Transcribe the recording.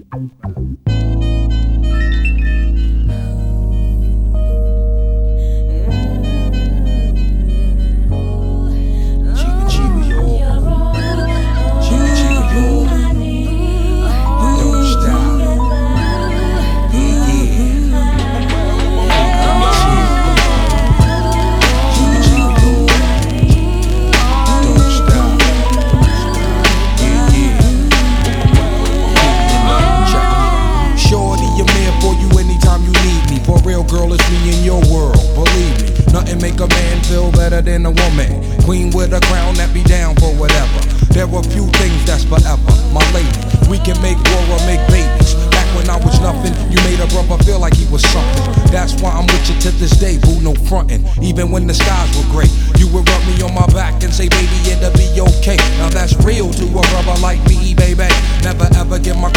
Girl, it's me in your world, believe me. Nothing make a man feel better than a woman. Queen with a crown that be down for whatever. There are few things that's forever, my lady. We can make war or make babies. Back when I was nothing, you made a brother feel like he was something. That's why I'm with you to this day, boo, no frontin'. Even when the skies were gray, you would rub me on my back and say, baby, it'll be okay. Now that's real to a brother like me, baby. Never ever give my